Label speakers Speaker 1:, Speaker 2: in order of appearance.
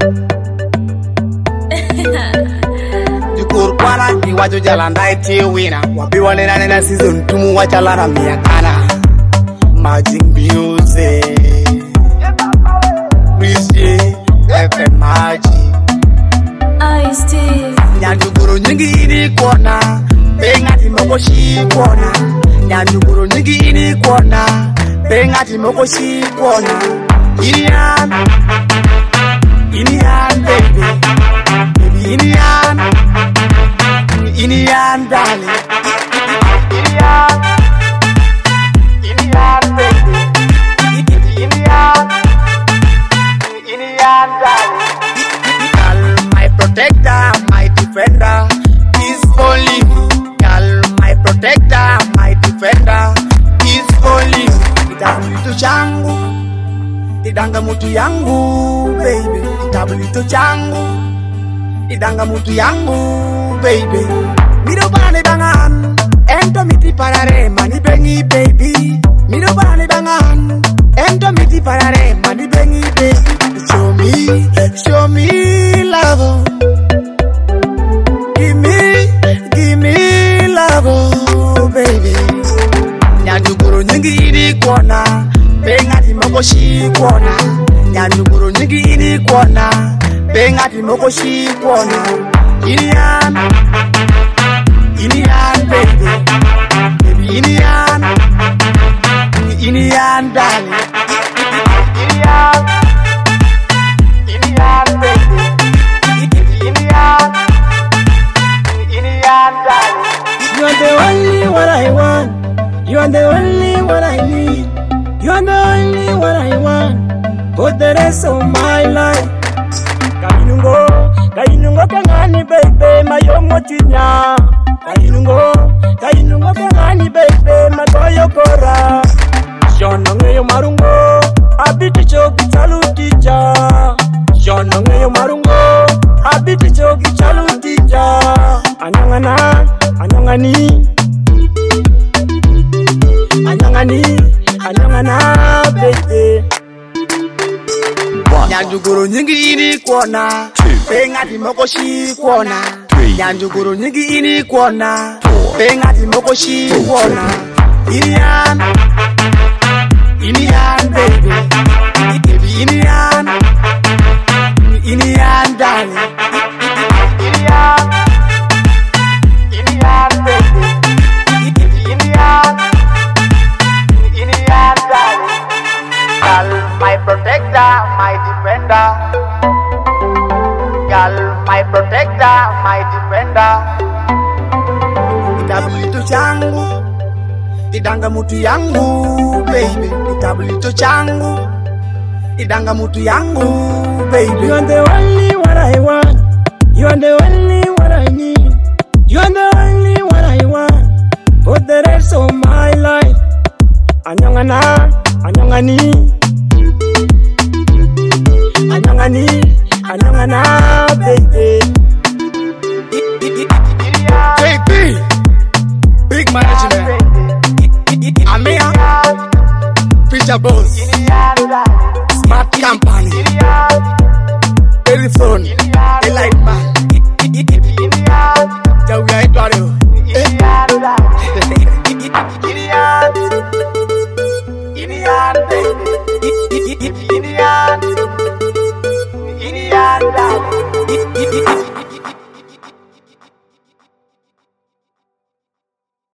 Speaker 1: Jukur kwara di waju jalan daiti wina. Wapi wanena nena season tumu wachalara miyakana. Magic music. Rizzi FM Magic.
Speaker 2: Steve.
Speaker 1: Nyanduguru nyingi ini kuona. Pengati mokoshi kuona. Nyanduguru nyingi ini kuona. Pengati mokoshi kuona. Inian baby. Baby Inian darling. Inian baby. Inian darling. Girl, my protector, my defender is only you. Girl, my protector, my defender is only you. Kitabulito changu, idanga mutu yangu, baby. Kitabulito changu, idanga mutu yangu, baby. Miro bane bangan, ento miti parare mani bengi, baby. Miro bane bangan, ento miti parare mani bengi, baby. Show me love. Give me love, baby. Nyanduguru nyingi ini kuona. Pengati mokoshi kuona. Nyanduguru nyingi ini kuona. Pengati mokoshi kuona. Inian baby. Baby Inian darling. Inian baby. Inian darling.
Speaker 3: You are the only one I want. You are the only one I need. You are the only one I want for the rest of my life. Kainungo kangani baby, mayomo tinya. Kainungo kangani baby, magoyo kora. Shonongeyo marungo, abiti choki chalutija. Shonongeyo marungo, abiti choki chalutija. Anyangana, baby.
Speaker 1: Nyanduguru nyingi ini kuona. Pengati mokoshi kuona. Nyanduguru nyingi ini kuona. Pengati mokoshi kuona. Inian baby. Baby Inian darling. Inian baby. Inian darling. Girl, my protector, my defender. Girl, my protector, my defender. Kitabulito changu, idanga mutu yangu, baby. Kitabulito changu, idanga mutu yangu, baby.
Speaker 3: You are the only one I want. You are the only one I need. You are the only one I want for the rest of my life. Anyangana, baby.
Speaker 1: Big management. Amia, Future Boss, Smart Company, Telephone, Elite Man, Jawia Edward, Inian baby, Inian darling.